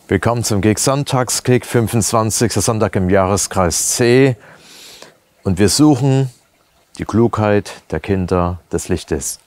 Willkommen zum Gig Sonntagskick, 25. Sonntag im Jahreskreis C. Und wir suchen die Klugheit der Kinder des Lichtes.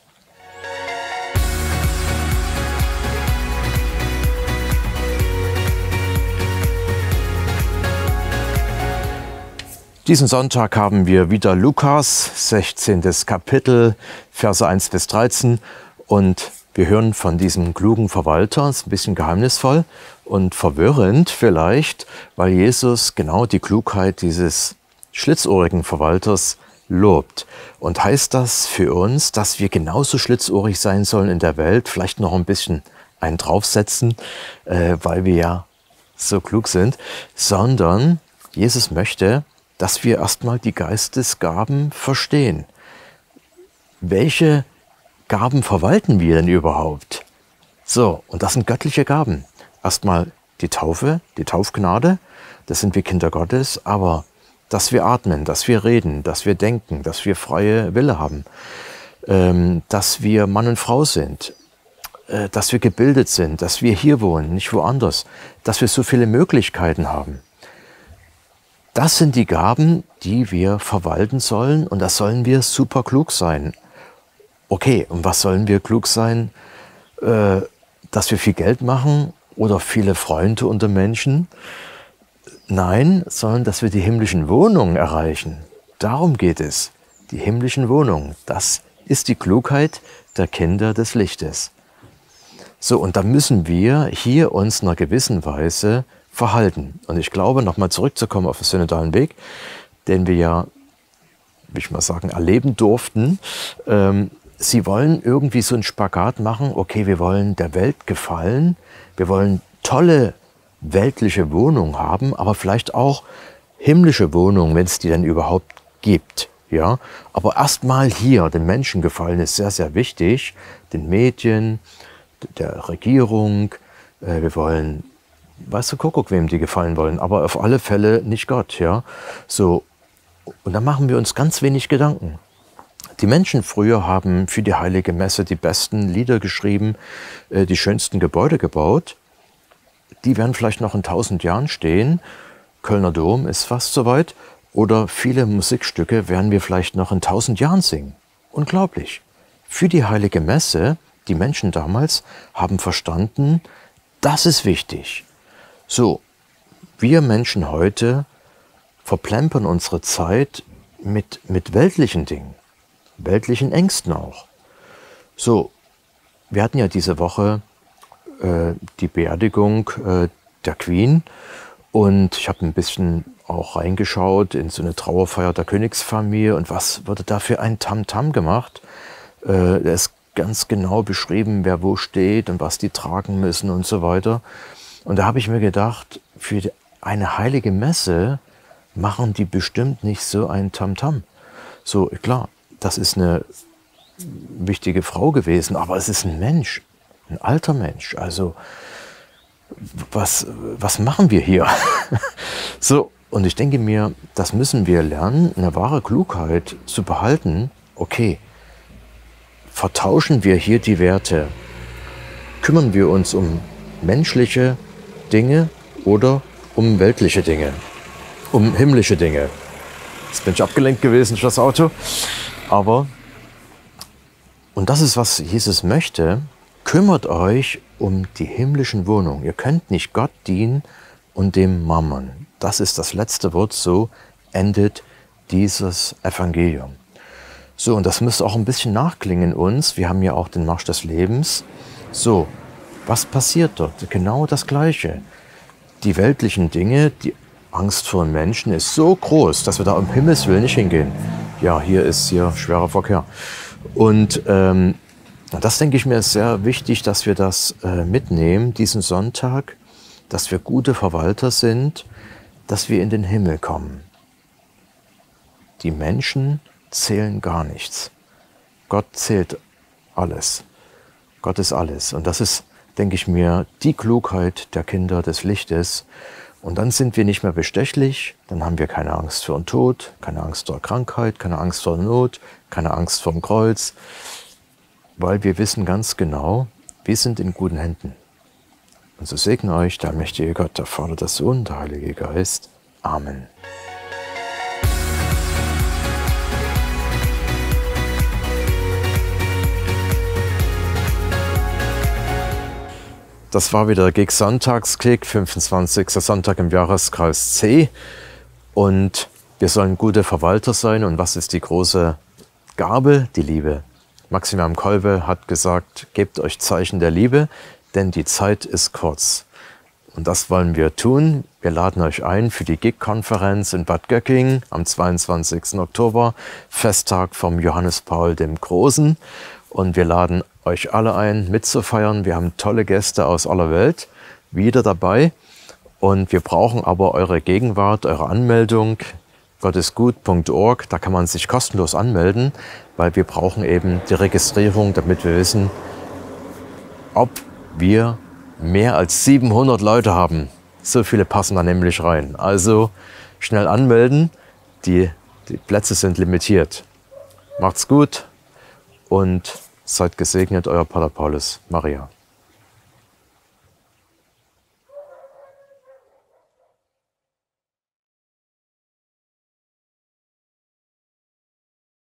Diesen Sonntag haben wir wieder Lukas, 16. Kapitel, Verse 1 bis 13. Und wir hören von diesem klugen Verwalter, ist ein bisschen geheimnisvoll und verwirrend vielleicht, weil Jesus genau die Klugheit dieses schlitzohrigen Verwalters lobt. Und heißt das für uns, dass wir genauso schlitzohrig sein sollen in der Welt, vielleicht noch ein bisschen einen draufsetzen, weil wir ja so klug sind, sondern Jesus möchte, dass wir erstmal die Geistesgaben verstehen. Welche Gaben verwalten wir denn überhaupt? So, und das sind göttliche Gaben. Erstmal die Taufe, die Taufgnade, das sind wir Kinder Gottes, aber dass wir atmen, dass wir reden, dass wir denken, dass wir freie Wille haben, dass wir Mann und Frau sind, dass wir gebildet sind, dass wir hier wohnen, nicht woanders, dass wir so viele Möglichkeiten haben. Das sind die Gaben, die wir verwalten sollen, und da sollen wir super klug sein. Okay, und was sollen wir klug sein? Dass wir viel Geld machen oder viele Freunde unter Menschen? Nein, sondern dass wir die himmlischen Wohnungen erreichen. Darum geht es. Die himmlischen Wohnungen, das ist die Klugheit der Kinder des Lichtes. So, und da müssen wir hier uns in einer gewissen Weise verhalten. Und ich glaube, nochmal zurückzukommen auf den synodalen Weg, den wir ja, will ich mal sagen, erleben durften. Sie wollen irgendwie so einen Spagat machen. Okay, wir wollen der Welt gefallen. Wir wollen tolle weltliche Wohnungen haben, aber vielleicht auch himmlische Wohnungen, wenn es die denn überhaupt gibt. Ja? Aber erstmal hier den Menschen gefallen ist sehr, sehr wichtig. Den Medien, der Regierung. Wir wollen, weißt du, Kuckuck, wem die gefallen wollen, aber auf alle Fälle nicht Gott. Ja? So. Und da machen wir uns ganz wenig Gedanken. Die Menschen früher haben für die Heilige Messe die besten Lieder geschrieben, die schönsten Gebäude gebaut. Die werden vielleicht noch in 1000 Jahren stehen. Kölner Dom ist fast soweit. Oder viele Musikstücke werden wir vielleicht noch in 1000 Jahren singen. Unglaublich. Für die Heilige Messe, die Menschen damals haben verstanden, das ist wichtig. So, wir Menschen heute verplempern unsere Zeit mit weltlichen Dingen. Weltlichen Ängsten auch. So, wir hatten ja diese Woche die Beerdigung der Queen, und ich habe ein bisschen auch reingeschaut in so eine Trauerfeier der Königsfamilie, und was wurde da für ein Tamtam gemacht. Da ist ganz genau beschrieben, wer wo steht und was die tragen müssen und so weiter. Und da habe ich mir gedacht, für eine heilige Messe machen die bestimmt nicht so ein Tamtam. So, klar, das ist eine wichtige Frau gewesen, aber es ist ein Mensch, ein alter Mensch. Also, was machen wir hier? So, und ich denke mir, das müssen wir lernen, eine wahre Klugheit zu behalten. Okay, vertauschen wir hier die Werte? Kümmern wir uns um menschliche Dinge oder um weltliche Dinge? Um himmlische Dinge? Jetzt bin ich abgelenkt gewesen durch das Auto. Aber, und das ist, was Jesus möchte, kümmert euch um die himmlischen Wohnungen. Ihr könnt nicht Gott dienen und dem Mammon. Das ist das letzte Wort, so endet dieses Evangelium. So, und das müsste auch ein bisschen nachklingen in uns. Wir haben ja auch den Marsch des Lebens. So, was passiert dort? Genau das Gleiche. Die weltlichen Dinge, die Angst vor den Menschen ist so groß, dass wir da um Himmels Willen nicht hingehen. Ja, hier ist schwerer Verkehr. Und das, denke ich mir, ist sehr wichtig, dass wir das mitnehmen, diesen Sonntag, dass wir gute Verwalter sind, dass wir in den Himmel kommen. Die Menschen zählen gar nichts. Gott zählt alles. Gott ist alles. Und das ist, denke ich mir, die Klugheit der Kinder des Lichtes. Und dann sind wir nicht mehr bestechlich, dann haben wir keine Angst vor dem Tod, keine Angst vor Krankheit, keine Angst vor Not, keine Angst vor dem Kreuz, weil wir wissen ganz genau, wir sind in guten Händen. Und so segne euch der allmächtige Gott, der Vater, der Sohn, der Heilige Geist. Amen. Das war wieder GIG Sonntagskick, 25. Sonntag im Jahreskreis C. Und wir sollen gute Verwalter sein. Und was ist die große Gabe? Die Liebe. Maximilian Kolbe hat gesagt, gebt euch Zeichen der Liebe, denn die Zeit ist kurz. Und das wollen wir tun. Wir laden euch ein für die GIG-Konferenz in Bad Göcking am 22. Oktober, Festtag vom Johannes Paul dem Großen. Und wir laden euch alle ein, mitzufeiern. Wir haben tolle Gäste aus aller Welt wieder dabei. Und wir brauchen aber eure Gegenwart, eure Anmeldung. Gottesgut.org, da kann man sich kostenlos anmelden, weil wir brauchen eben die Registrierung, damit wir wissen, ob wir mehr als 700 Leute haben. So viele passen da nämlich rein. Also schnell anmelden, die Plätze sind limitiert. Macht's gut und seid gesegnet, euer Pater Paulus Maria.